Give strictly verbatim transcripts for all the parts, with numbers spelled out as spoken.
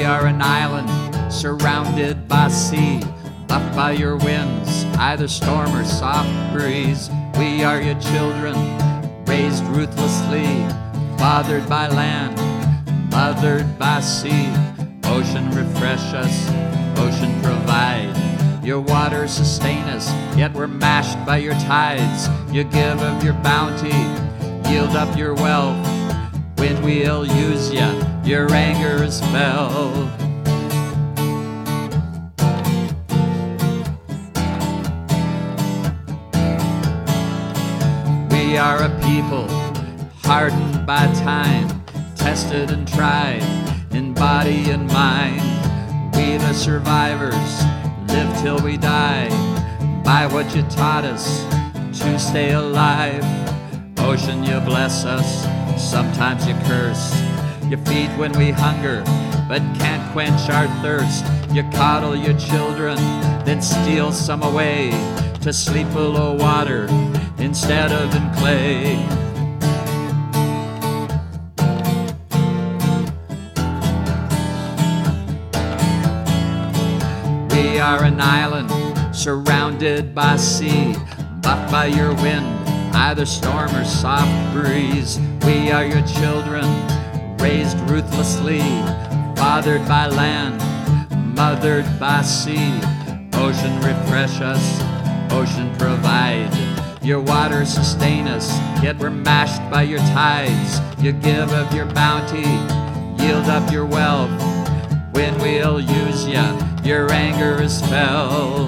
are an island surrounded by sea, buffed by your winds, either storm or soft breeze. We are your children, raised ruthlessly, fathered by land, mothered by sea. Ocean refresh us, ocean provide. Your waters sustain us, yet we're mashed by your tides. You give of your bounty, yield up your wealth. When we ill use ya, your anger is felt. We are a people hardened by time, tested and tried in body and mind. We the survivors live till we die by what you taught us to stay alive. Ocean, you bless us, sometimes you curse. You feed when we hunger, but can't quench our thirst. You coddle your children, then steal some away to sleep below water instead of in clay. We are an island surrounded by sea, buffed by your wind, either storm or soft breeze. We are your children, raised ruthlessly, fathered by land, mothered by sea. Ocean refresh us, ocean provide. Your waters sustain us, yet we're mashed by your tides. You give of your bounty, yield up your wealth. When we'll use ya, your anger is felt.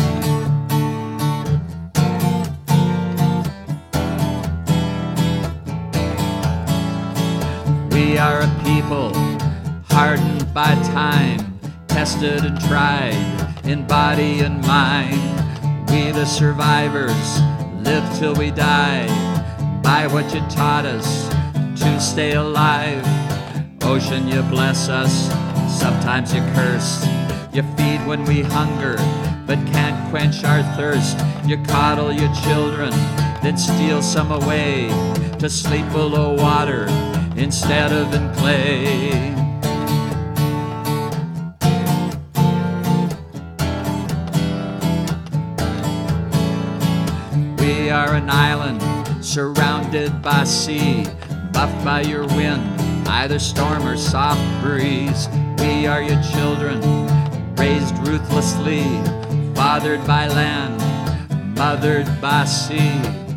We are a people hardened by time, tested and tried in body and mind. We the survivors live till we die by what you taught us to stay alive. Ocean, you bless us, sometimes you curse. You feed when we hunger, but can't quench our thirst. You coddle your children, then steal some away to sleep below water instead of in clay. We are an island surrounded by sea, buffed by your wind, either storm or soft breeze. We are your children, raised ruthlessly, fathered by land, mothered by sea.